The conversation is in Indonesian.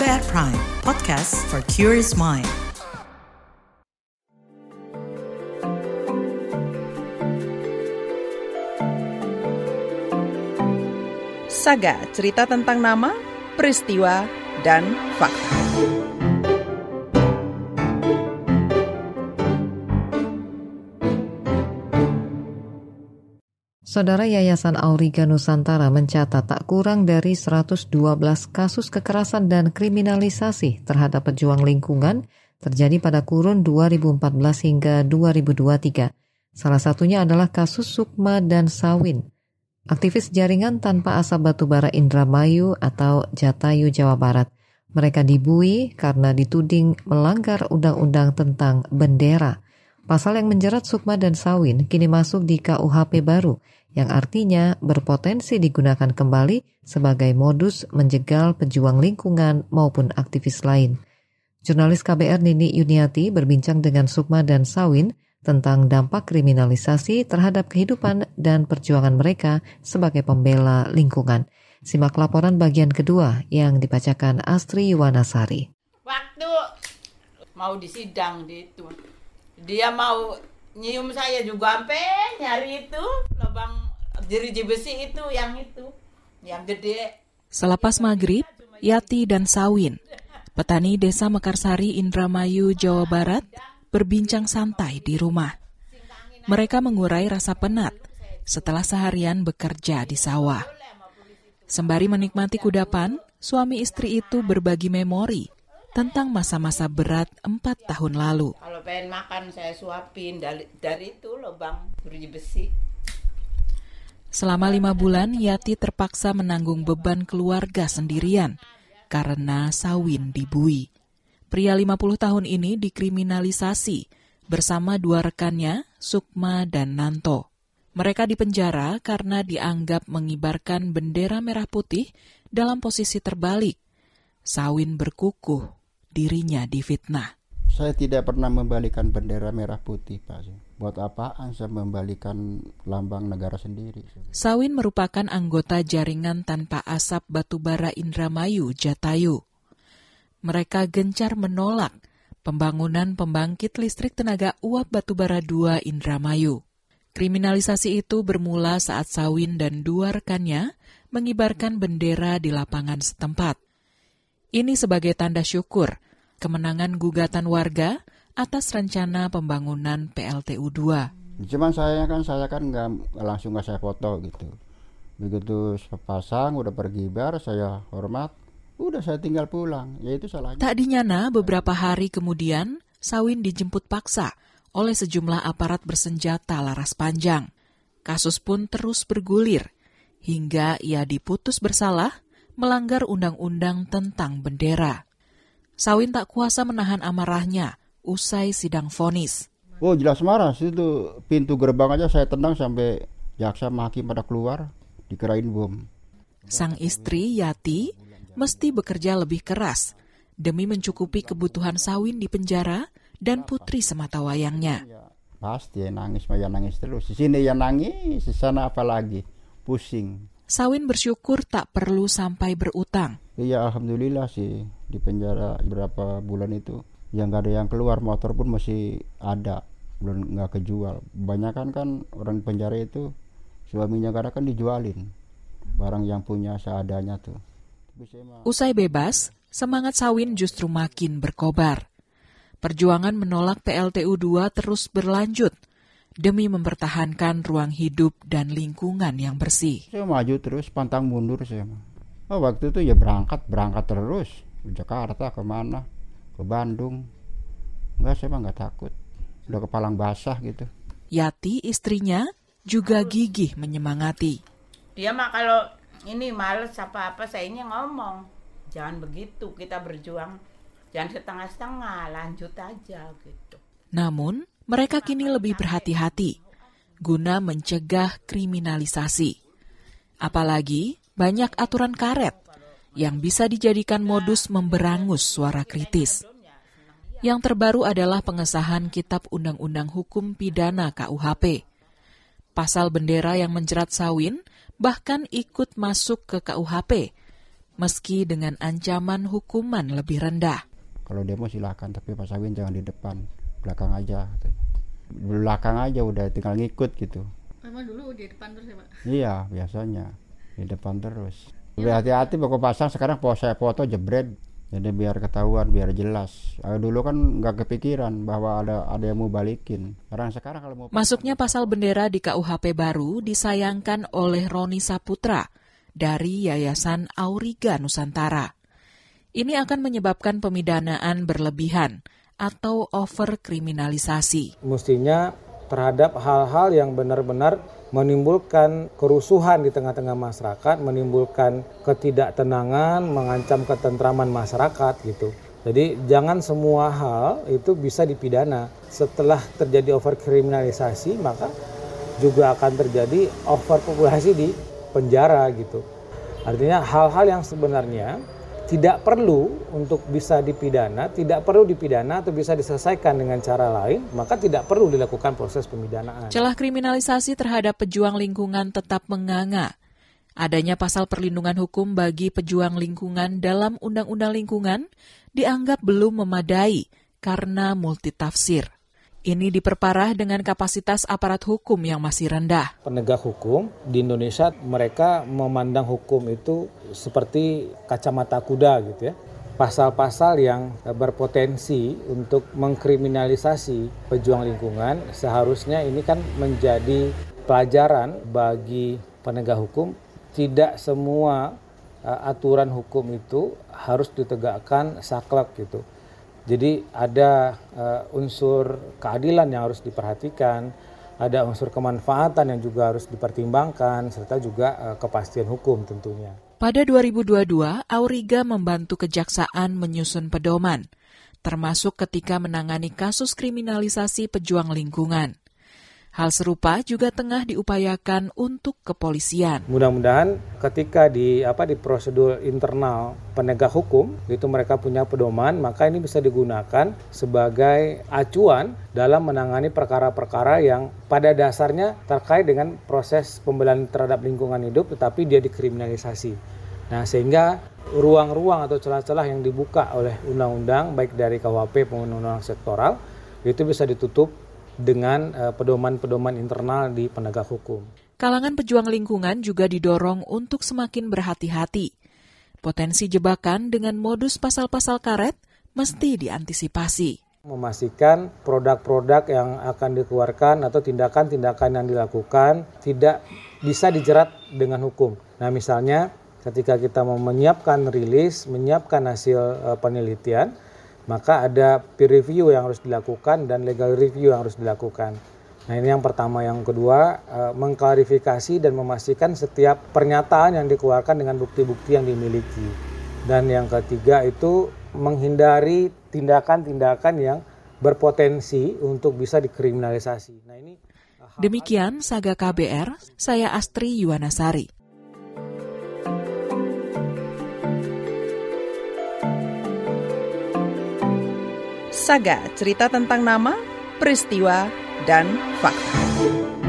KBR Prime, podcast for curious mind. Saga, cerita tentang nama, peristiwa, dan fakta. Saudara, Yayasan Auriga Nusantara mencatat tak kurang dari 112 kasus kekerasan dan kriminalisasi terhadap pejuang lingkungan terjadi pada kurun 2014 hingga 2023. Salah satunya adalah kasus Sukma dan Sawin, aktivis jaringan tanpa asap batubara Indramayu atau Jatayu, Jawa Barat. Mereka dibui karena dituding melanggar undang-undang tentang bendera. Pasal yang menjerat Sukma dan Sawin kini masuk di KUHP baru, yang artinya berpotensi digunakan kembali sebagai modus menjegal pejuang lingkungan maupun aktivis lain. Jurnalis KBR Nini Yuniati berbincang dengan Sukma dan Sawin tentang dampak kriminalisasi terhadap kehidupan dan perjuangan mereka sebagai pembela lingkungan. Simak laporan bagian kedua yang dibacakan Astri Yuwanasari. Waktu mau disidang itu, dia mau nyium saya juga sampai nyari itu lubang jeruji besi itu yang gede. Selepas maghrib, Yati dan Sawin, petani desa Mekarsari, Indramayu, Jawa Barat, berbincang santai di rumah. Mereka mengurai rasa penat setelah seharian bekerja di sawah. Sembari menikmati kudapan, suami istri itu berbagi memori tentang masa-masa berat 4 tahun lalu. Kalau pengen makan saya suapin dari itu lubang jeruji besi. Selama 5 bulan, Yati terpaksa menanggung beban keluarga sendirian karena Sawin dibui. Pria 50 tahun ini dikriminalisasi bersama 2 rekannya, Sukma dan Nanto. Mereka dipenjara karena dianggap mengibarkan bendera merah putih dalam posisi terbalik. Sawin berkukuh dirinya difitnah. Saya tidak pernah membalikan bendera merah putih, Pak. Buat apaan saya membalikan lambang negara sendiri? Sawin merupakan anggota jaringan tanpa asap batubara Indramayu, Jatayu. Mereka gencar menolak pembangunan pembangkit listrik tenaga uap batubara 2 Indramayu. Kriminalisasi itu bermula saat Sawin dan 2 rekannya mengibarkan bendera di lapangan setempat. Ini sebagai tanda syukur kemenangan gugatan warga atas rencana pembangunan PLTU 2. Cuman saya kan nggak langsung saya foto gitu. Begitu sepasang udah bergibar, saya hormat, udah saya tinggal pulang. Ya itu salahnya. Tak dinyana beberapa hari kemudian Sawin dijemput paksa oleh sejumlah aparat bersenjata laras panjang. Kasus pun terus bergulir hingga ia diputus bersalah melanggar undang-undang tentang bendera. Sawin tak kuasa menahan amarahnya usai sidang vonis. Oh, jelas marah. Itu pintu gerbang aja saya tendang sampai jaksa hakim pada keluar, dikirain bom. Sang istri Yati mesti bekerja lebih keras demi mencukupi kebutuhan Sawin di penjara dan putri sematawayangnya. Pasti nangis terus. Di sini ya nangis, di sana apalagi pusing. Sawin bersyukur tak perlu sampai berutang. Iya, alhamdulillah sih di penjara berapa bulan itu. Yang nggak ada yang keluar, motor pun masih ada, belum nggak kejual. Kebanyakan kan orang penjara itu suaminya kadang kan dijualin barang yang punya seadanya tuh. Usai bebas, semangat Sawin justru makin berkobar. Perjuangan menolak PLTU 2 terus berlanjut demi mempertahankan ruang hidup dan lingkungan yang bersih. Saya maju terus, pantang mundur saya. Waktu itu ya berangkat terus ke Jakarta, kemana, ke Bandung. Enggak, saya mah nggak takut. Udah kepalang basah gitu. Yati, istrinya, juga gigih menyemangati. Dia mah kalau ini males apa-apa saya ngomong, jangan begitu, kita berjuang, jangan setengah-setengah, lanjut aja gitu. Namun, mereka kini lebih berhati-hati guna mencegah kriminalisasi. Apalagi banyak aturan karet yang bisa dijadikan modus memberangus suara kritis. Yang terbaru adalah pengesahan Kitab Undang-Undang Hukum Pidana KUHP. Pasal bendera yang menjerat Sawin bahkan ikut masuk ke KUHP, meski dengan ancaman hukuman lebih rendah. Kalau demo silakan, tapi Pak Sawin jangan di depan, belakang aja. Belakang aja udah tinggal ngikut gitu. Memang dulu di depan terus ya Pak? Iya, biasanya di depan terus. Hati-hati pokok pasang sekarang saya foto jebret. Jadi biar ketahuan, biar jelas. Dulu kan nggak kepikiran bahwa ada yang mau balikin. Sekarang kalau mau Masuknya pasal bendera di KUHP baru disayangkan oleh Roni Saputra dari Yayasan Auriga Nusantara. Ini akan menyebabkan pemidanaan berlebihan atau overkriminalisasi. Mestinya terhadap hal-hal yang benar-benar menimbulkan kerusuhan di tengah-tengah masyarakat, menimbulkan ketidaktenangan, mengancam ketentraman masyarakat gitu. Jadi jangan semua hal itu bisa dipidana. Setelah terjadi overkriminalisasi, maka juga akan terjadi overpopulasi di penjara gitu. Artinya hal-hal yang sebenarnya tidak perlu untuk bisa dipidana, tidak perlu dipidana atau bisa diselesaikan dengan cara lain, maka tidak perlu dilakukan proses pemidanaan. Celah kriminalisasi terhadap pejuang lingkungan tetap menganga. Adanya pasal perlindungan hukum bagi pejuang lingkungan dalam Undang-Undang Lingkungan dianggap belum memadai karena multitafsir. Ini diperparah dengan kapasitas aparat hukum yang masih rendah. Penegak hukum di Indonesia, mereka memandang hukum itu seperti kacamata kuda gitu ya. Pasal-pasal yang berpotensi untuk mengkriminalisasi pejuang lingkungan, seharusnya ini kan menjadi pelajaran bagi penegak hukum. Tidak semua aturan hukum itu harus ditegakkan saklek gitu. Jadi ada unsur keadilan yang harus diperhatikan, ada unsur kemanfaatan yang juga harus dipertimbangkan, serta juga kepastian hukum tentunya. Pada 2022, Auriga membantu kejaksaan menyusun pedoman, termasuk ketika menangani kasus kriminalisasi pejuang lingkungan. Hal serupa juga tengah diupayakan untuk kepolisian. Mudah-mudahan ketika di prosedur internal penegak hukum itu mereka punya pedoman, maka ini bisa digunakan sebagai acuan dalam menangani perkara-perkara yang pada dasarnya terkait dengan proses pembelaan terhadap lingkungan hidup, tetapi dia dikriminalisasi. Nah, sehingga ruang-ruang atau celah-celah yang dibuka oleh undang-undang baik dari KUHP maupun undang-undang sektoral itu bisa ditutup dengan pedoman-pedoman internal di penegak hukum. Kalangan pejuang lingkungan juga didorong untuk semakin berhati-hati. Potensi jebakan dengan modus pasal-pasal karet mesti diantisipasi. Memastikan produk-produk yang akan dikeluarkan atau tindakan-tindakan yang dilakukan tidak bisa dijerat dengan hukum. Nah, misalnya ketika kita mau menyiapkan rilis, menyiapkan hasil penelitian, maka ada peer review yang harus dilakukan dan legal review yang harus dilakukan. Nah, ini yang pertama. Yang kedua, mengklarifikasi dan memastikan setiap pernyataan yang dikeluarkan dengan bukti-bukti yang dimiliki. Dan yang ketiga itu menghindari tindakan-tindakan yang berpotensi untuk bisa dikriminalisasi. Nah, ini Demikian Saga KBR, saya Astri Yuwanasari. Saga, cerita tentang nama, peristiwa, dan fakta.